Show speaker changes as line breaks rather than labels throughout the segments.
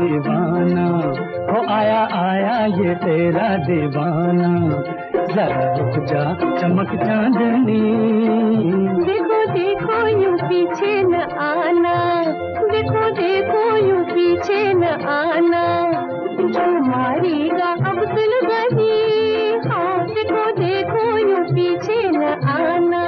दीवाना, हो आया आया ये तेरा दीवाना। जरा रुक जा चमक चांदनी,
देखो देखो यूं पीछे न आना, देखो देखो यूं पीछे न आना, जो मारेगा अब सुन गई। हाँ देखो देखो यूं पीछे न आना।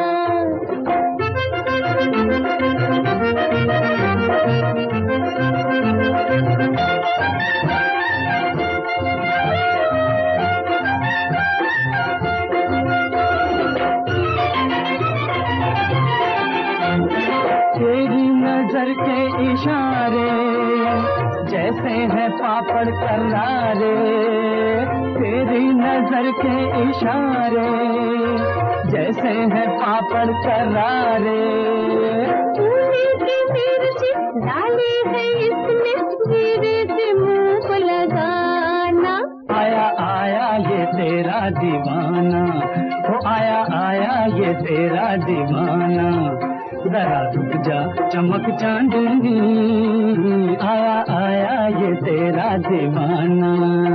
तेरी नजर के इशारे जैसे है पापड़ करारे, तेरी नजर के इशारे जैसे है पापड़ करारे।
तूने की मिर्ची डाली है इसमें, धीरे से मुंह को लगाना।
आया आया ये तेरा दीवाना, हो आया आया ये तेरा दीवाना। जरा रुक जा चमक चांदनी, आया आया ये तेरा दीवाना।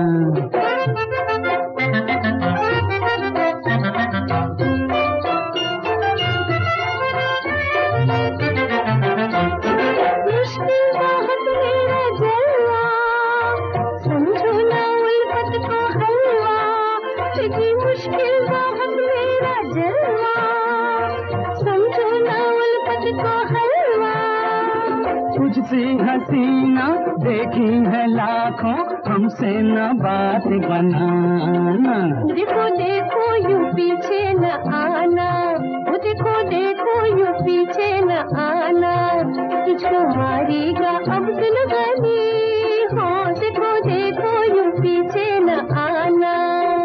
मुश्किल बहुत मेरा जलवा, समझो ना उल्फत को हलवा। तुझी मुश्किल बहुत मेरा जलवा, समझो ना उल्फत को हलवा।
तुझसे हसीना देखी है लाखों, हमसे न बात बनाना।
देखो देखो यूं पीछे न आना, वो देखो देखो यूं पीछे न आना, तुझको मारेगा अब सुन गई। हाँ देखो देखो यूं पीछे न आना।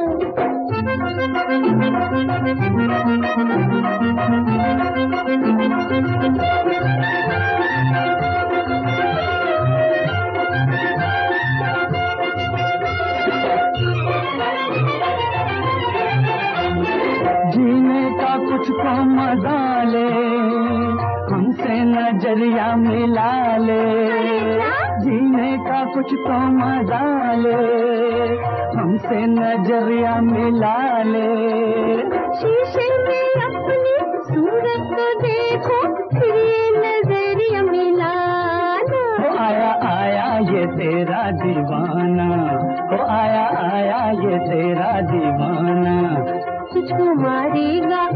जीने का कुछ तो मजा ले, हमसे नजरिया मिला ले। जीने का कुछ तो मजा ले, हमसे नजरिया मिला ले।
शीशे में अपनी सूरत को देखो, फिर ये नजरिया मिलाना।
हो आया आया ये तेरा दीवाना, हो आया आया ये तेरा दीवाना।
तुझको मारेगा